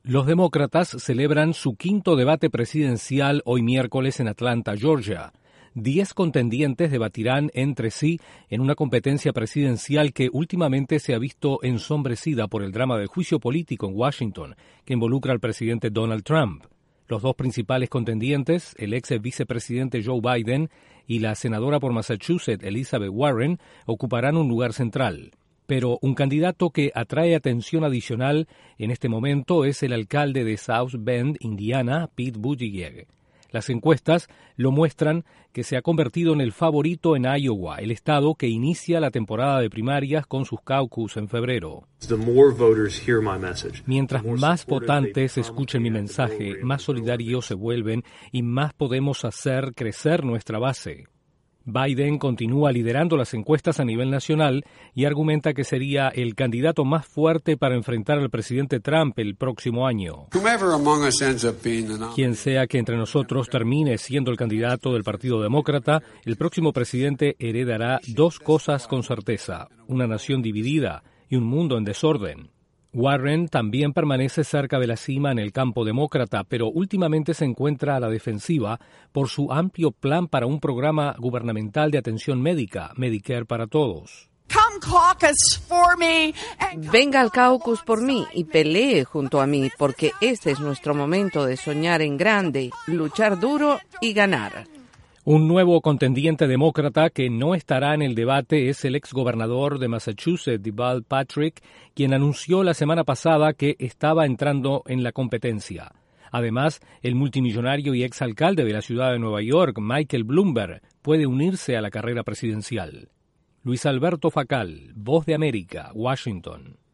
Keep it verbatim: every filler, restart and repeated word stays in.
Los demócratas celebran su quinto debate presidencial hoy miércoles en Atlanta, Georgia. Diez contendientes debatirán entre sí en una competencia presidencial que últimamente se ha visto ensombrecida por el drama del juicio político en Washington, que involucra al presidente Donald Trump. Los dos principales contendientes, el ex vicepresidente Joe Biden y la senadora por Massachusetts Elizabeth Warren, ocuparán un lugar central. Pero un candidato que atrae atención adicional en este momento es el alcalde de South Bend, Indiana, Pete Buttigieg. Las encuestas lo muestran que se ha convertido en el favorito en Iowa, el estado que inicia la temporada de primarias con sus caucus en febrero. Mientras más votantes escuchen mi mensaje, más solidarios se vuelven y más podemos hacer crecer nuestra base. Biden continúa liderando las encuestas a nivel nacional y argumenta que sería el candidato más fuerte para enfrentar al presidente Trump el próximo año. Quien sea que entre nosotros termine siendo el candidato del Partido Demócrata, el próximo presidente heredará dos cosas con certeza: una nación dividida y un mundo en desorden. Warren también permanece cerca de la cima en el campo demócrata, pero últimamente se encuentra a la defensiva por su amplio plan para un programa gubernamental de atención médica, Medicare para todos. Venga al caucus por mí y pelee junto a mí, porque este es nuestro momento de soñar en grande, luchar duro y ganar. Un nuevo contendiente demócrata que no estará en el debate es el exgobernador de Massachusetts, Deval Patrick, quien anunció la semana pasada que estaba entrando en la competencia. Además, el multimillonario y exalcalde de la ciudad de Nueva York, Michael Bloomberg, puede unirse a la carrera presidencial. Luis Alberto Facal, Voz de América, Washington.